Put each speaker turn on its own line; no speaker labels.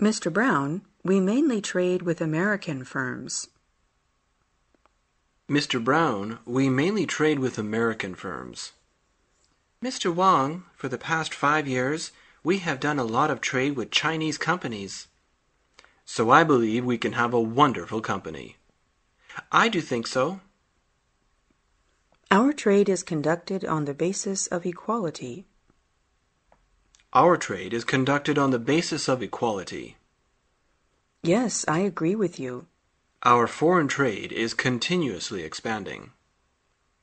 Mr. Brown, we mainly trade with American firms.
Mr. Brown, we mainly trade with American firms.
Mr. Wang, for the past 5 years, we have done a lot of trade with Chinese companies.
So I believe we can have a wonderful company.
I do think so.
Our trade is conducted on the basis of equality.
Our trade is conducted on the basis of equality.
Yes, I agree with you.
Our foreign trade is continuously expanding.